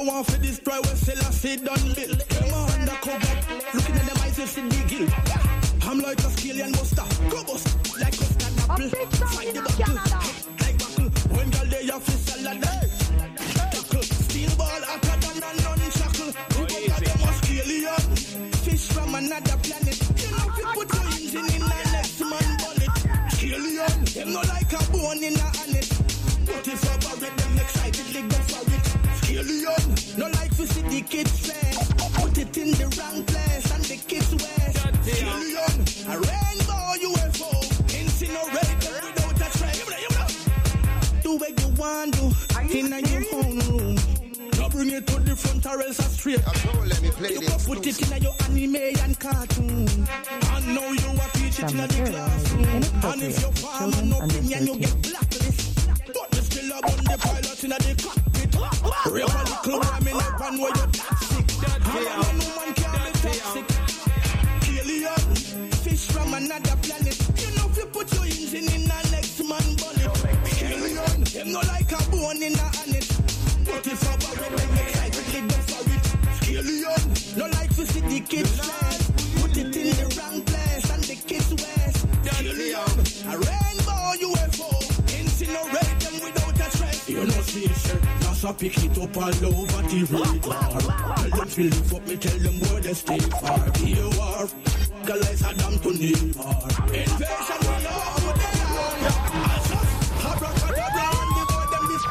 you want for destroy what Selassie done build? Them are undercover, looking at them eyes, you see the guilt. I'm like a scallion buster, go bust like a stand apple. Fight the buckle, like buckle. When girl they have fish salad, tackle. Steel ball hotter than a nunchuckle. Who got them a scallion? Fish from another planet. You know if you put your engine in a next man bullet. Scallion, them no like a bone in a honest. But if I bury them excitedly go for it. Scallion, no like to see the kids play. Put it in the wrong place and the kids wear. Scallion, a rainbow UFO. Incinerate them without a trace. Do what you want to in your own room. Now bring it to the front or else a straight. Let me play you this. You put it in your anime and cartoon. And now you are teach it in the classroom. And if your farmer no opinion, you get blacklist. But we still have on the pilot in the cockpit. Real little boy, me never know you're toxic. And no man can be toxic. Alien, fish from another planet. You know if you put your engine in a next man bullet. Alien, them no like a bone in a honest. But if I bury them excitedly go for it. Alien, no like to see the kids flash. Put it in the wrong place and the kids west. Alien, a rainbow UFO. Incinerate them without a trace. You know see sir, NASA pick it up all over the radar. Tell them to live up, me tell them where they stay far. Here war, Goliath Saddam to Neymar. Invasion we know who they are. Asas, abracadabra and the boy them this.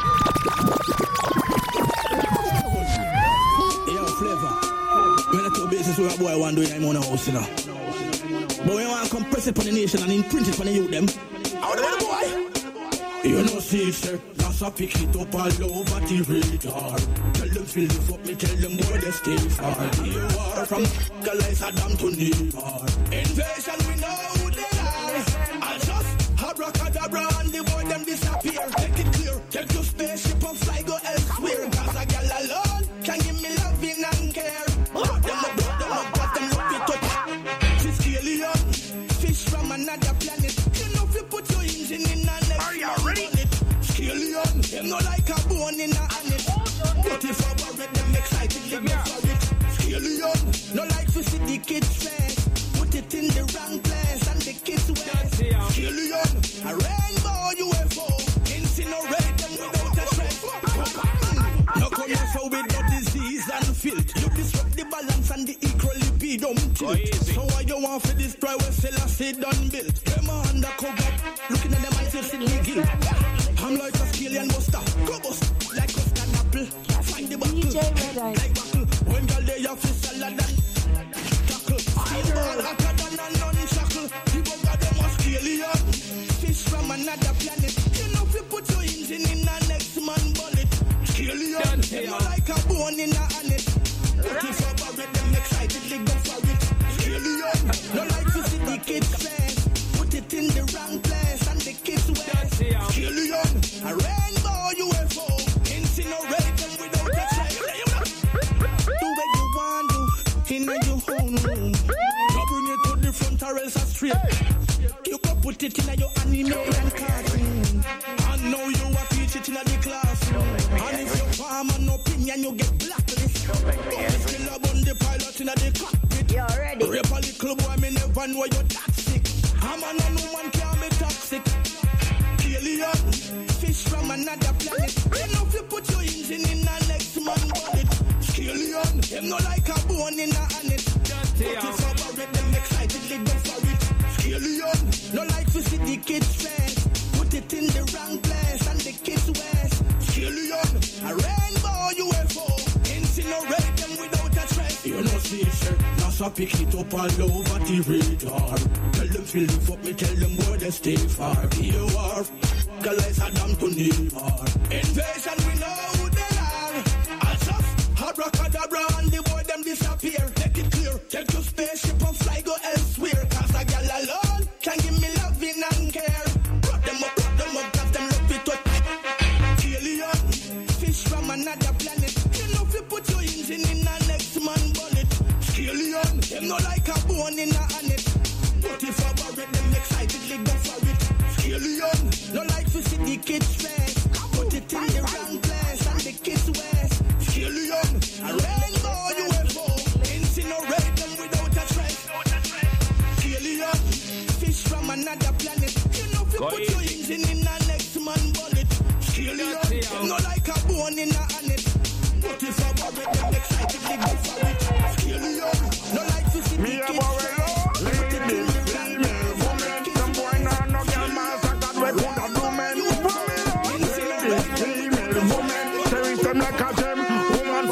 Yo, Flavor. When I talk basis with a boy one doing I'm on a house, you know. But when I want to compress it for the nation and imprint it for the youth them. How the boy? You know, see, sir, NASA pick it up all over the radar. Tell them to live up, me tell them where they stay far. You are from Goliath Saddam to Neymar. Invasion, we know who they are. I'll just abracadabra and the boy them disappear. Take it clear, take your spaceship and fly go elsewhere. Cause a girl alone can give me loving and care. Brought them up, got them look it up. She's alien, fish from another planet. You know if you put your engine in a next. Are you ready? Alien, them no like a bone in a honest. But if I bury them excitedly go for it. Alien, no like to see the kids face. Put it in the wrong place and the kids west. Alien, a rainbow UFO. Incinerate them without a trace. No come here so with the disease and filth. You disrupt the balance and the equal libido tilt. So why you want to destroy what Selassie done built? Them are undercover, looking at them eyes, you see the guilt. I'm like a scallion buster, go bust like a stand apple. Find the buckle, like buckle. When girl they have fish salad and tackle. Steel ball hotter than a nunchuckle. People got them a scallion, fish from another planet. You know if you put your engine in a next man bullet. Scallion, they no like a bone in a honest. But if I bury them excitedly go for it. Scallion, no like to see the kids face. Put it in the wrong place and the kids west. Alien, a rainbow UFO. Incinerate them without a trace. Do what you want to in your own room. Now bring it to the front or else a straight. You can put it in your anime and cartoon. And now you are teach it in the classroom. And if your farmer no opinion, you get blacklist. But you still have on the pilot in the cockpit. You're ready. Rape a little boy, me never know you're toxic. I'm a no man can be toxic. Alien, fish from another planet. You know if you put your engine in a next man bullet. Alien, them no like a bone in a honest. But if I bury them excitedly go for it. Alien, no like to see the kids face. Put it in the wrong place and the kids west. Alien, a rainbow UFO. Incinerate them without a trace. You know see sir, NASA pick it up all over the radar. Tell them to live up, me tell them where they stay far. Here war, Goliath Saddam to Neymar. Invasion, we know who they are. Asas, abracadabra and the boy them disappear. Take it clear, take your spaceship and fly go elsewhere. Cause a girl alone can give me loving and care. Brought them up, got them love it up. Alien, fish from another planet. You know if you put your engine in a next man bullet. Alien, them no like a bone in a honest. But if I bury them excitedly go for it. Alien, no like to see the kids face. Put it in the wrong place and the kids west. Alien,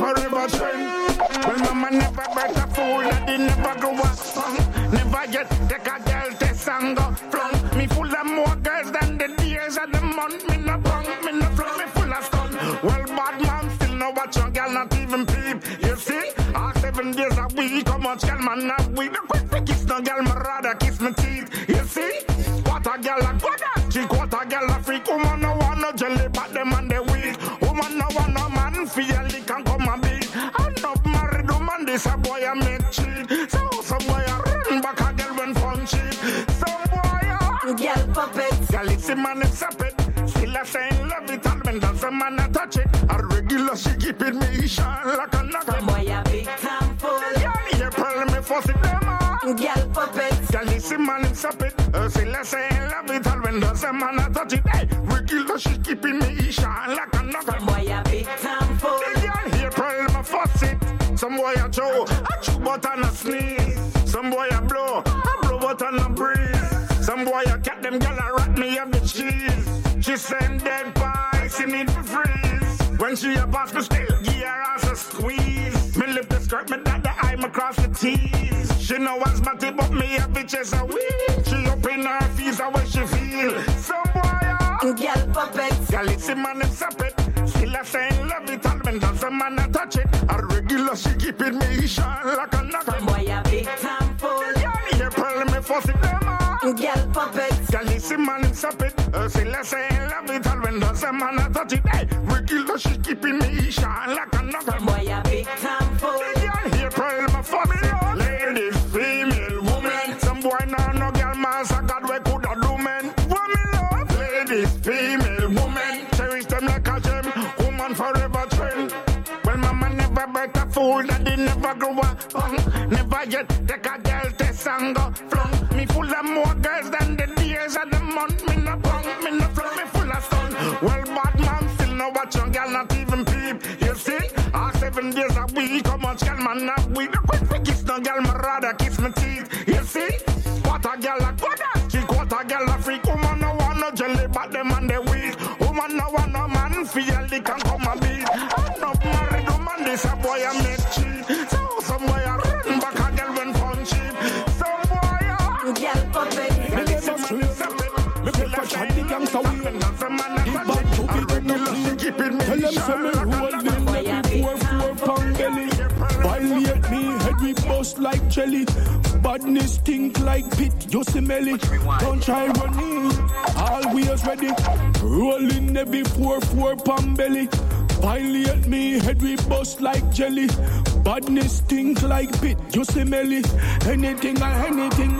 forever trend. Well, mama never bet a fool that they never grow up strong. Never yet take a girl test and go flung. Me full of more girls than the days of the month. Me no bung, me no flung, me full of stun. Well, bad man still no watch your girl, not even peep. You see, all 7 days a week, how much girl man have we? No quick to kiss no girl, me rather kiss me teeth. You see, what a girl a good at, chick, what a girl a freak. Woman no want no jelly, but them and the weak. Woman no want no man, feel he can come and beat. And up married woman, this a boy a make cheat. So some boy a run back a girl when fun cheap. Some boy a girl puppet, girl it's a man it's a pet. Still a saying love it all when does a man a touch it. A regular she keep it me shine like a nugget. Some boy a big time fool. Girl April me fuss it them all. Girl puppet, girl it's a man it's a pet. Still a saying love it all when does a man a touch it. Hey, regular she keep it me shine like a nugget. Some boy a big time fool. Girl April me fuss it. Some boy a chew but a sneeze. Some boy a blow but a breeze. Some boy a cat them girl a rat me up the cheese. She send dead pie, she need to freeze. When she a boss me still give her ass a squeeze. Me lift the skirt, me dot the eye, me cross the T's. She know what's batty but me a bitch as a weed. She up in her fees how way she feel. Some boy girl puppet, girl it's a man it's a pet. Still a saying love it all when does a man a touch it. A regular she keep it me shine like a nugget. Some boy a big time fool. April me fuss it them all. Girl puppet, girl it's a man it's a pet. Still a saying love it all when does a man a touch it. Hey, regular she keep it me shine like a nugget. Some boy a big time fool. April me fuss it. Ladies, female, woman. Some boy now no girl master God we coulda do men. Woman love. Ladies, female, woman. Cherish them like a gem. Woman forever trend. Well, mama never bet a fool that they never grow up. Never yet take a girl test and go flung. Me full of more girls than the days of the month. Me no bung, me no flung, me full of stun. Well, bad man still no watch your girl, not even peep. You see, all 7 days a week, how much girl man have we? No quick to kiss no girl, me rather kiss me teeth. You see, what a girl a good at, chick, what a girl a freak. Woman no want no jelly, but them and the weak. Woman no want no man, feel they can come and beat. I'm not married woman, this a boy a make cheat. So some boy a run back a girl when fun cheap. Some boy a girl puppet, me never sleep. Me feel like the gangsta we and that's a man a touch it. A regular keep it me. Tell them say me rolling every 4 belly. Violate me, head we bust like jelly. Badness stink like pit, you smell it. Don't try running, always ready. Rolling every 4 pound belly. Violate me, head we bust like jelly. Badness stink like pit, you smell it. Anything or anything.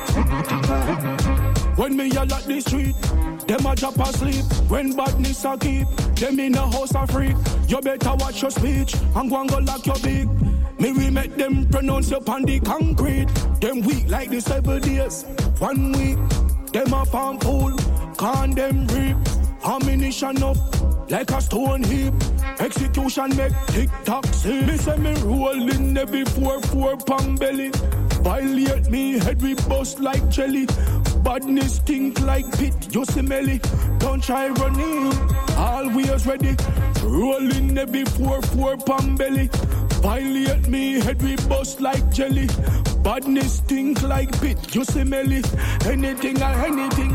When me yell at the street, them a drop asleep. When badness a keep, them in a house a freak. You better watch your speech and go and go lock your beak. Me we make them pronounce up on the concrete. Them weak like the 7 days, 1 week. Them a farm fool, can them reap. Ammunition up like a stone heap. Execution make tick-tock see. Me say me rolling every 4 pound belly. Violate me, head we bust like jelly. Badness stink like pit, you smell it. Don't try running, always ready. Rolling every 4 pound belly. Violate me, head we bust like jelly. Badness stink like pit, you smell it. Anything or anything.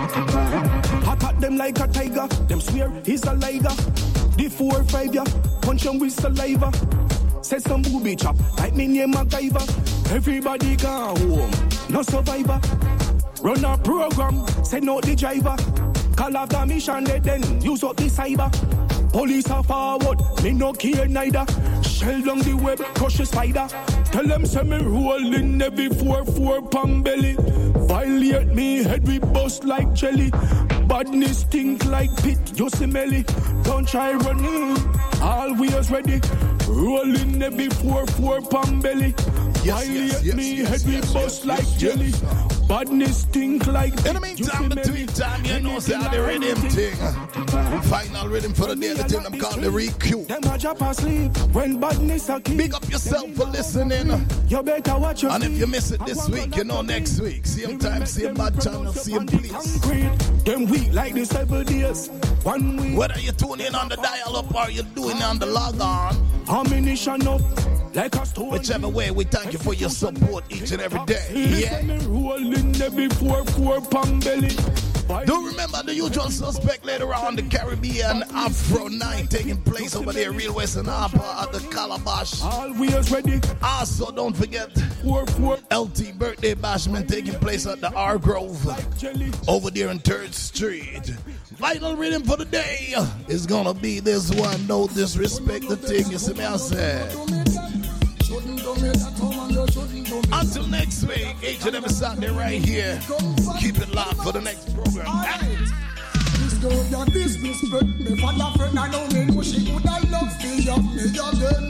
Attack them like a tiger, them swear he's a liger. The 4-5 ya, punch them with saliva. Say some booby chop, like me name MacGyver. Everybody gone home, no survivor. Run a program, send out the driver. Call off the mission, then use up the cyber. Police are forward, me no care neither. Shell down the web, crush a spider. Tell them say me rolling every 4 pound belly. Violate me, head we bust like jelly. Badness stink like pit, you smell it. Don't try running, always ready. Rolling every 4 pound belly. Violate me, head we bust like jelly. Badness stink like pit. In the meantime, between time, you know, say the rhythm thing. Final rhythm for the day, the thing I'm calling the ReQ. Them a drop asleep when badness a keep. Big up yourself for listening. You better watch your and if you miss it this week, you know next week. Same time, same bad channel, same place. Them weak like the 7 days, 1 week. Whether you're tuning in on the dial-up or you're doing it on the log on, ammunition up. Like a stone. Whichever way, we thank you for your support each and every day. Yeah. Rolling there before 4 pound belly. Do remember the usual suspect later on the Caribbean Afro night taking place over there, Real Western Harbour at the Calabash. Always ready. Also, don't forget LT birthday bashment taking place at the R Grove over there on 3rd Street. Final rhythm for the day is gonna be this one. No disrespect the thing, you see me I said. Until next week, each and every Sunday right here. Keep it locked for the next program. This girl got disrespect me for your friend. I know me know she would have loved me again.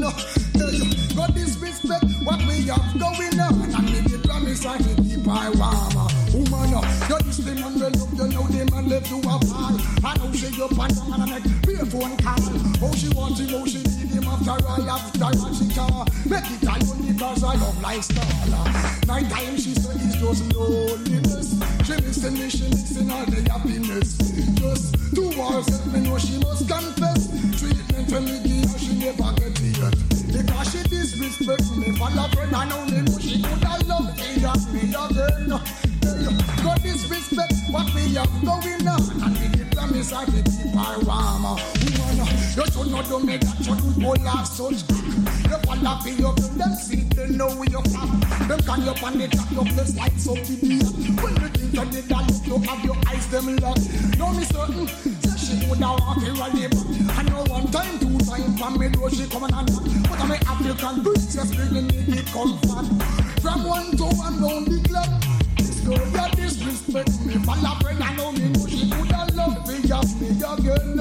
Got disrespect what we have going on. And make the promise I can keep her warm. Woman, you're this the man we love. You know the man left you a fall. I know she up and down and I make pay phone call. Oh, she wants to know she need him after all she can. Make it alone because I love lifestyle. Night time she said it's just loneliness. She missing all the happiness. Just 2 hours me know she must confess. Treatment for me give she never get it. Because she disrespects me for love friend. I know me know she could have loved me again. Got disrespect what we have going on. And we the promise I can keep her warm. You should not do me that. You should all have such. You fall off in your them see they know where you from. Them can you pan the top your place like some idiot. When you think you did that, you have your eyes them locked. No me certain, say she would have walked here a labor. I know 1 time, 2 times from me door she come and knock. But I'm an African bitch, just really need it comfort. From 1 to 1 round the club. This girl got disrespect me. For la friend I know me know she would have loved me again.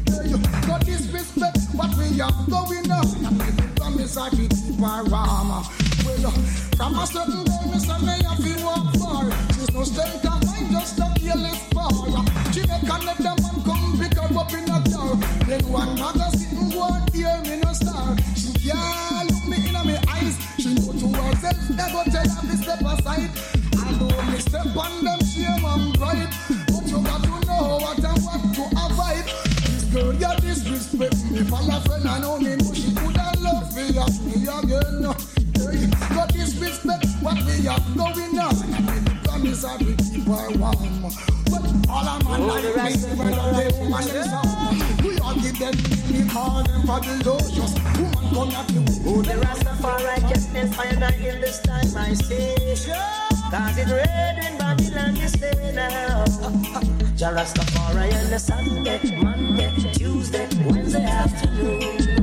Got disrespect what we have going on. And make the promise I can keep her warm. Well, from a certain day, me say me have to walk far. She's no strength of mine, just a careless power. She make another man come pick her up in a car. Then one mother sitting one ear me no star. She can't look me in my eyes. She know to herself, never tell her to step aside. I know me step on them shame and pride. But you got to know what I want to avoid. This girl, you disrespect me for your friend. I know me know she could have loved me again. Got disrespect what we have going on. And with the promise I will keep her warm. But all a man like me, when they woman themselves, we all give them, we call them for the lotions. Woman come at you. Oh, the Rastafari kept me fire in this time I stay. Cause it rain in Babylon this day now. Ja Rastafari on the Sunday, Monday, Tuesday, Wednesday afternoon.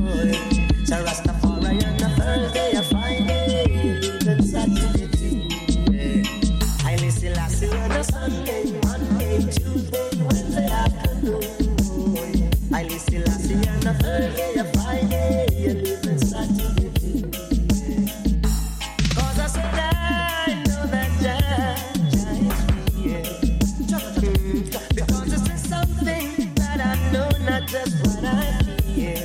Ja Rastafari on the Thursday, Friday, even Saturday too. I listen last on the Sunday, Monday, Tuesday, Wednesday afternoon. I listen last on the Thursday, Friday, and even Saturday too. Cause I said I know that Jah is real. Because this is something that I know, not just what I feel.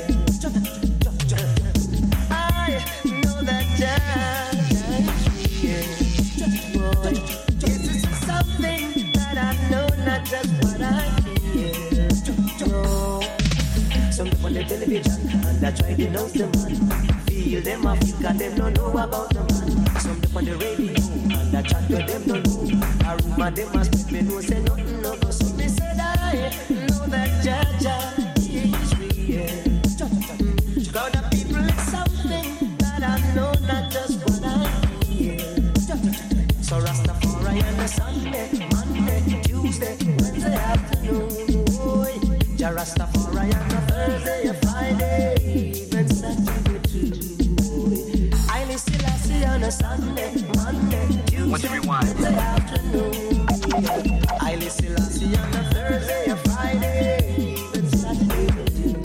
I know that Jah is real. Boy, this is something that I know, not just what I feel. No. Some on the television and I try to know the man. Feel them off because them don't know about the man. Some on the radio and I chat to them don't know. A rumor them must make me know say nothing no go. So me said I know that Jah is real. Crowd of people is something that I know, not just what I feel. So Rastafari on the Sunday, Monday, Tuesday, Wednesday afternoon. Ja Rastafari on the Thursday, Friday, even Saturday too. I listen on a Sunday, Monday, Tuesday, Wednesday afternoon. I listen on a Thursday, Friday, even Saturday too.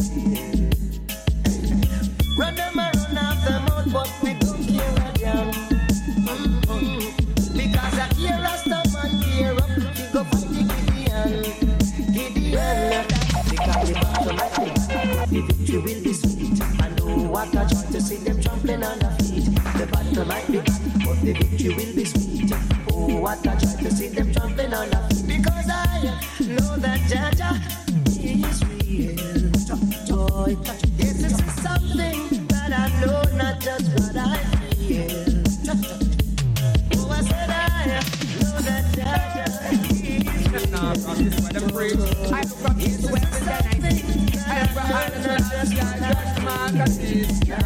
Run them around off the mouth, but we don't care a damn. Because I hear Rastaman gear up, he go fight the Gideon. Because the victory will be sweet. I know what I try to see them trampling on their feet. The battle might be bad, but the victory will be sweet. Oh, what I try to see them trampling on their feet. Because I know that Jah is real. Joy, this is something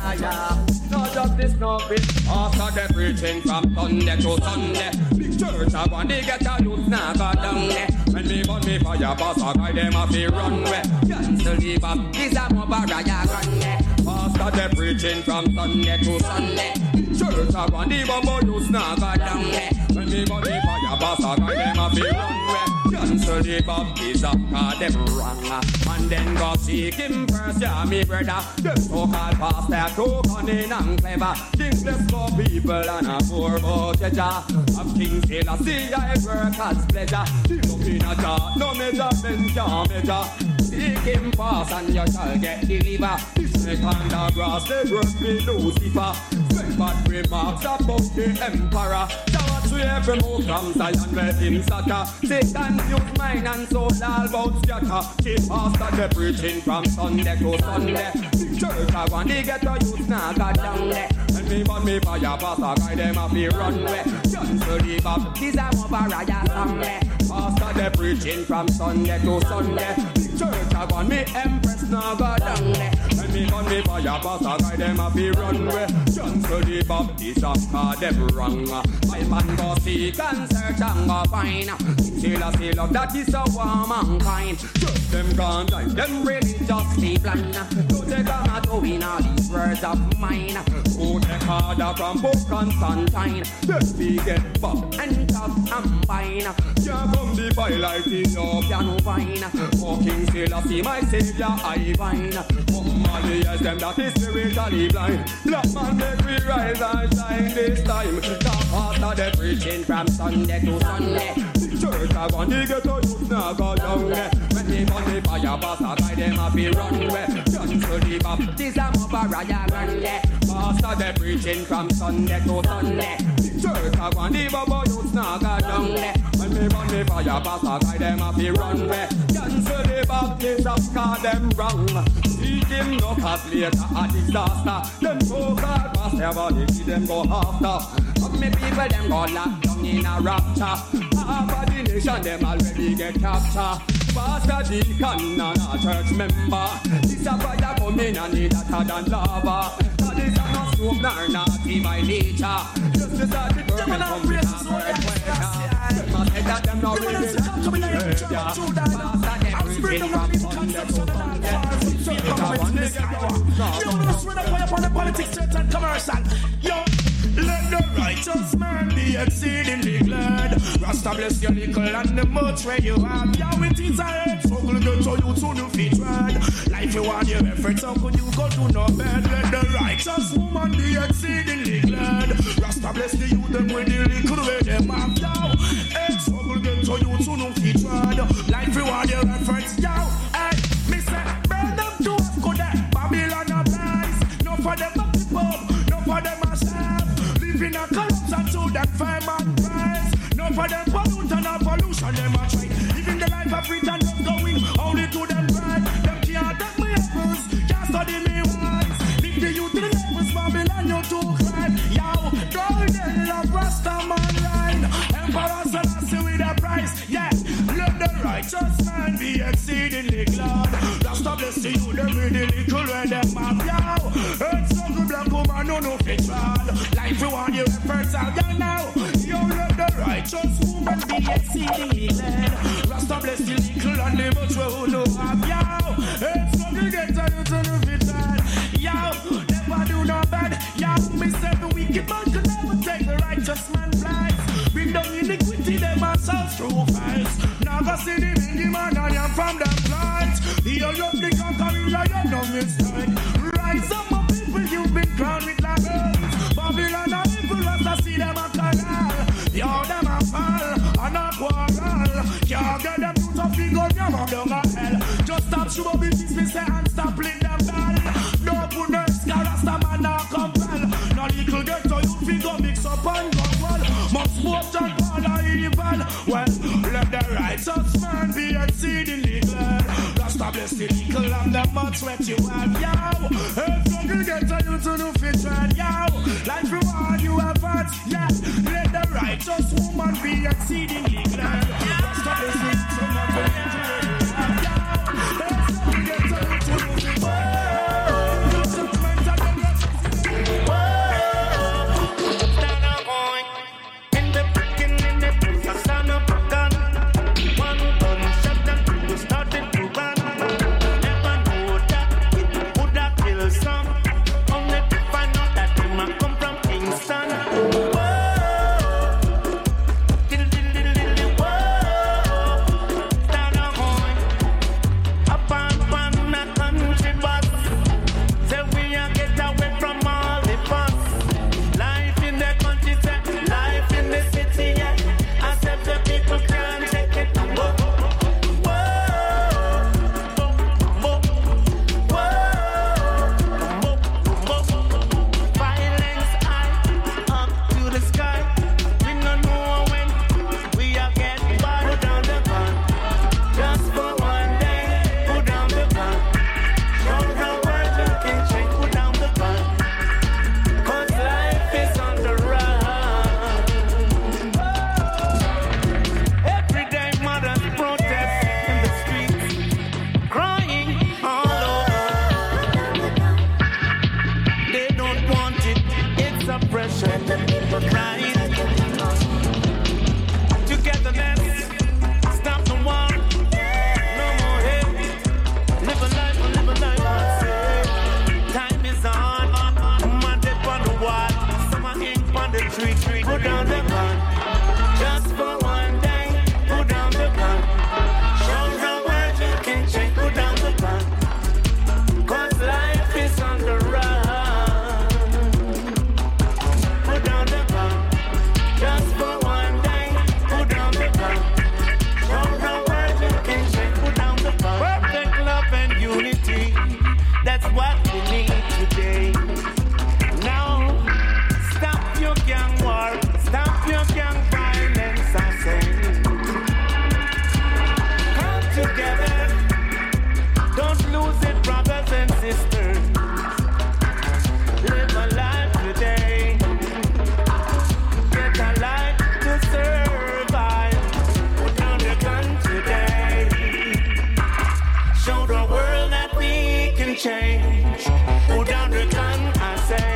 baraya. No justice, no peace. After the preaching from Sunday to Sunday. Big church, I want to get a youth now go down there. When me burn me fire, boss, I guide them off the runway. Cancel the baptism of baraya grande. After the preaching from Sunday to Sunday. Church, I want the bumbo youth now go down there. When me burn me fire, boss, I guide them off the runway. Cancel the baptism, cause them wrong. And then go seek him first, yeah, me brother. Them so-called pastor, too cunning and clever. Thinkless for people and a poor budget. Of King Selassie, I work as pleasure. The looking at that, no measurement can measure. Seek him fast and you shall get delivered. This snake on the grass, they work with Lucifer. Sweat bad remarks about the emperor. Shower to every move from Zion where him sucker. Satan use mind and soul all about scatter. Keep pastor the preaching from Sunday to Sunday. The church I want to get a youth now got down there. And me burn me fire pastor guide them off the runway. Cancel the baptism of baraya Sunday. Pastor the preaching from Sunday to Sunday. The church I want me empress now got down there. And me burn me fire pastor guide them off the runway. Cancel the baptism cause them wrong. My man go seek and search and go find. Selassie love that is so warm and kind. Just them gone like them religiously blind. Don't take a matter in all these words of mine. Who take order from Pope Constantine. They speak it pop and top and fine. Can't come the fire like Ethiopian wine. Oh King Selassie my savior I vine. Oh Mali yes them that is spiritually blind. Black man make we rise and shine this time. Top after the preaching from Sunday to Sunday. Church I want to get a youth now go down there. When they burn the fire pastor guide them off the runway. Cancel the baptism of baraya grande. Pastor they preaching from Sunday to Sunday. Church I want the bubble youth now go down there. When they burn the fire pastor guide them off the runway. Cancel the baptism cause them wrong. Seek him no cause later a disaster. Them so-called pastor body see them go after. Me people them go locked down in a rapture. Half of the nation them already get captured. Pastor Deacon and a church member. This a fire coming and need hotter than lava. Cause this a no smoke nor naughty by nature. Just to start the government from the earthquake. Them must say that them not really Pastor them preaching from Sunday to Sunday. Yo, let's run up on the politics, church and commercial. Yo, let the righteous man be exceedingly glad. Rasta bless your little and the much where you have. Yeah, it is a head struggle good so you to the feet run. Life you want your efforts, how could you go to no bed? Let the righteous woman be exceedingly glad. Rasta bless the youth them with the little where them have. Yeah, head struggle good so you to no feet run. Life you want your efforts, yeah. Hey, me say, burn up to us good at Babylon of lies. No for them up the pub, no for them a shop. In a corruption to them fame and price. No for them pollute and a pollution them a try. Living the life of freedom just going only to them pride. Them can't take me apples, can't study me wise. Leave the youth to the levels, Babylon you too cry. Yo, golden love Rasta man line. Emperor Selassie with a price. Yeah, let the righteous man be exceedingly glad. Rasta bless the youth them with the little where them have. Yo, it's so good black woman no fit trial. Life you want your efforts out there now. You let the righteous woman be exceedingly glad. Rasta bless the little and the much who know have. Yo, it's so good get to you to the fit trial. Yo, never do no bad. Yo, me say the wicked man could never take the righteous man prize. Bring down iniquity them ourselves through fights. Never see the big man and I'm from them flights. You love the conquering lion, no mistake. Rise up my people, you've been crowned with labels. Babylon and people Rasta see them a canal. Yo, them a fall and a quarrel. Can't get them to figure them out down a hell. Just stop show up in this me say and stop lead them bell. No put no scar Rasta man now compel. No little get to you figure mix up and go well. Must smoke and call a evil. Well, let the righteous man be exceedingly glad. Rasta bless the little and the much sweat you have. Yo, if you get to you to the fit right. Yo, life reward you have had. Yeah, let the righteous woman be exceedingly glad. Rasta bless the little and the much sweat you have. Yo, if you get to you to the fit right. retreat. Put down the gun. Just for one day, put down the gun. Show the world you can change. Put down the gun. 'Cause life is on the run. Put down the gun. Just for one day, put down the gun. Show the world you can change. Put down the gun. Perfect love and unity. That's what we need today. Now, stop your gang war. Stop your gang violence, I say. Come together. Don't lose it, brothers and sisters. Live a life today. Get a life to survive. Put down the gun today. Show the world that we can change. Put down the gun, I say.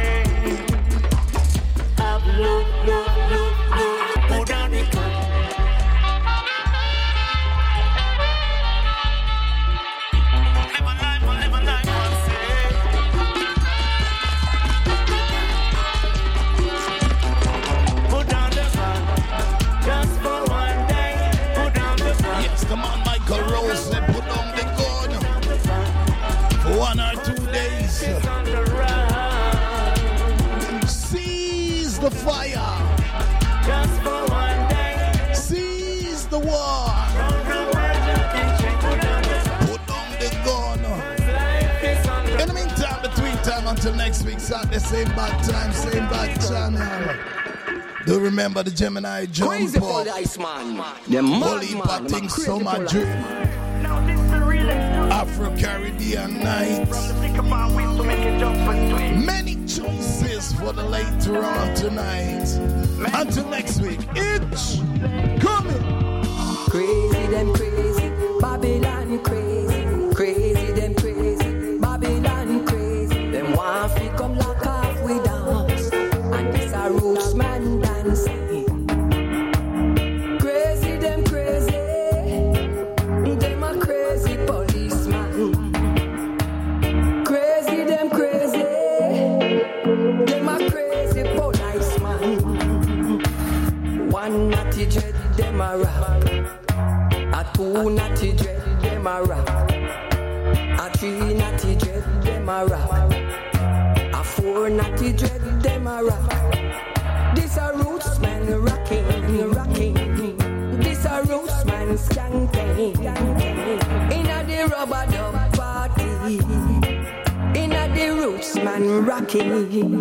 Have love, love, love, love. Put down the gun. Live a life, I say. Put down the gun. Just for one day. Put down the gun. Yes, come on, Michael Rose, and put on the gun. For 1 or 2 days. It's on the run. Seize the fire. Just for one day. Seize the war. Show the world you can change. Put down the gun. Put on the gun. Life is on the In the meantime, between time until next week, Saturday, same bad time, same bad channel. Do remember the Gemini jump Crazy for up. the Iceman. The Holy madman. Patting Summer Dream. Now this the real exclusive. Afro-Caribbean night. From the thick of our ways to make it jump and twist. Many choices for the later on tonight. Until next week, it's coming. Crazy, them crazy. Babylon crazy. Crazy, them crazy. Babylon crazy. Them want fi come lock off with us. And this a roots man dancing. Crazy, them crazy. Them a crazy policeman. Crazy, them crazy. Them a crazy policeman. One natty dread, them a rap. A two natty dread, them a rap. A three natty dread, them a rap. A four natty dread, them a rap. This a roots man rocking, rocking. This a roots man skanking. Inna the rubber dub party. Inna the roots man rocking.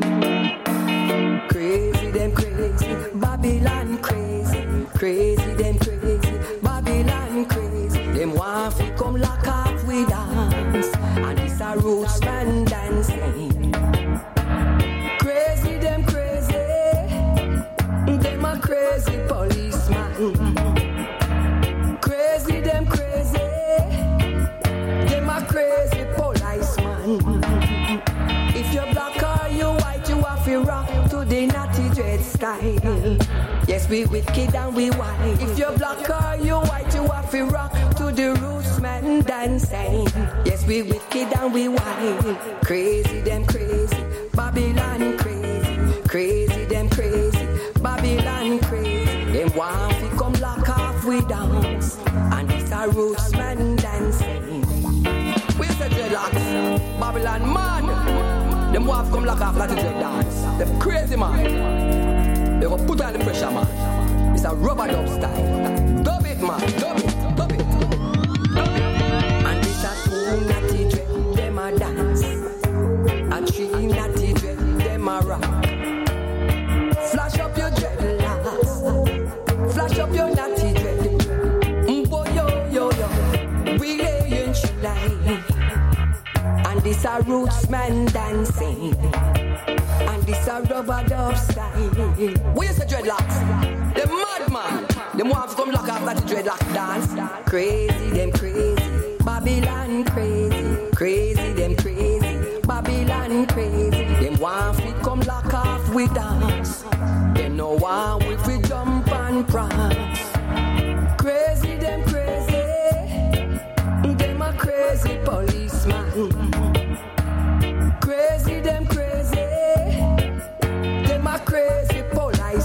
Crazy, them crazy. Babylon crazy. Crazy, them crazy. Babylon crazy. Them want fi come lock up with dance. And this a roots man dancing. Crazy, them crazy. Them a crazy policeman. Crazy, them crazy. Them a crazy policeman. If you're black or you white, you have to rock to the natty dread style. Yes, we wicked and we wild. If you're black or you white, you have to rock to the roots man dancing. Yes, we wicked and we wild. Crazy, them crazy. Babylon crazy. Crazy, them crazy. Babylon crazy. Them want to come lock off with dance. And it's a roots man dancing. Where's the dreadlocks? Babylon man. Them want to come lock off like the dread dance. Them crazy man. They go put on the pressure man. It's a rubber dub style. Dub it man. Dub it. Dub it. And it's a two natty dread. Them a dance. A three natty dread. Them a rock. Flash up your dreadlocks. Flash up your natty dread. Boy, yo, yo, yo. We laying July. And this a roots man dancing. And this a rubber dub style. Where's the dreadlocks? The madman. Them want to come lock off like the dreadlock dance. Crazy, them crazy. Babylon crazy. Crazy, them crazy. Babylon crazy. Them want to come lock off with dance. Them no want we fi jump and prance. Crazy, them crazy. Them a crazy policeman. Crazy, them crazy. Them a crazy policeman.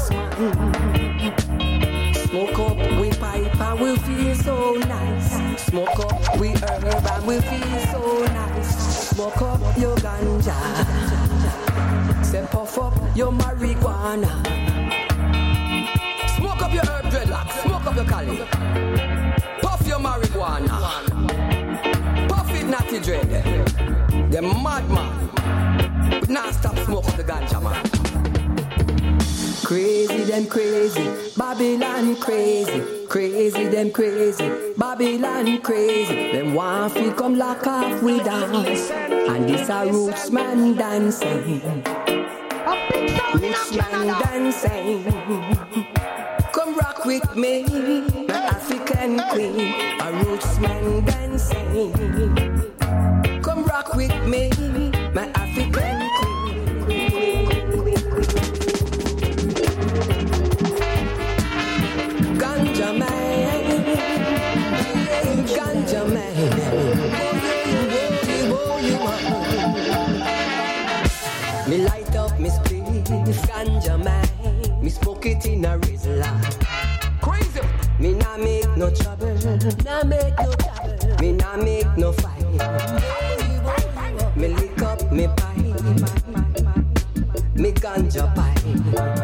and we feel so nice. Smoke up we herb and we feel so nice. Smoke up your ganja. Say puff up your marijuana. Smoke up your herb dreadlocks. Smoke up your cali. Puff your marijuana. Puff it natty dread. The madman. But now stop smoke up the ganja, man. Crazy them crazy, Babylon crazy. Crazy them crazy, Babylon crazy. Them want fi come lock off we dance, and this a roots man dancing. Roots man dancing. Come rock with me, my African queen. A roots man dancing. Come rock with me, my African queen. Ganja man, ganja man. Me light up me spliff, ganja man. Me smoke it in a Rizla. Crazy. Me nah make no trouble, nah make no trouble. Me nah make no fight. Me lick up me pipe, me ganja pipe.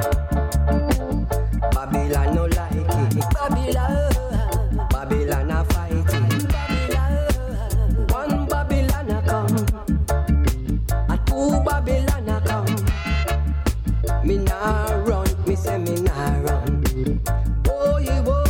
Babylon no like it. Babylon a fight it. One Babylon a come, a two Babylon a come. Me nah run, me say me nah run. Oh you, oh.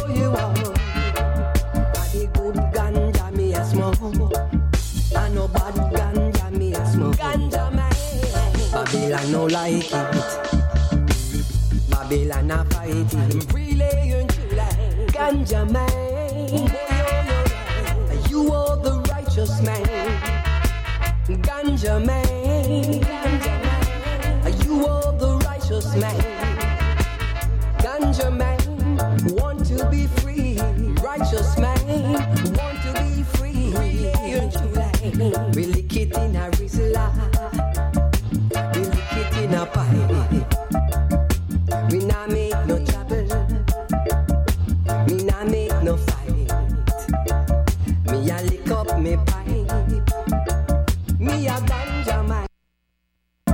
A the good ganja me a smoke. I no bad ganja me a smoke. Ganja man. Babylon no like it. Babylon a fight it. Relay and July. Ganja man. You are the righteous man. Ganja man. You are the righteous man. Ganja man. Want to be free. Righteous man. Want to be free. Relay and July. We lick it in a Rizla. We lick it in a pipe.